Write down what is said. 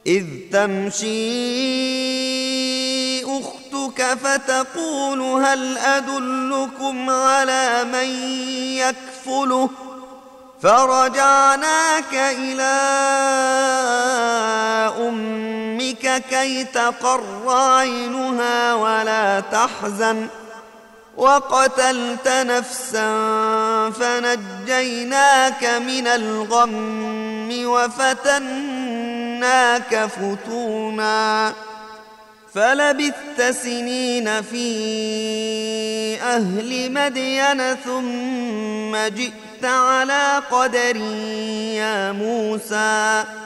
إذ تمشي أختك فتقول هل أدلكم على من يكفله فرجعناك إلى أمك كي تقر عينها ولا تحزن وقتلت نفسا فنجيناك من الغم وفتناك فتونا فلبثت سنين في أهل مدين ثم جئت على قدر يا موسى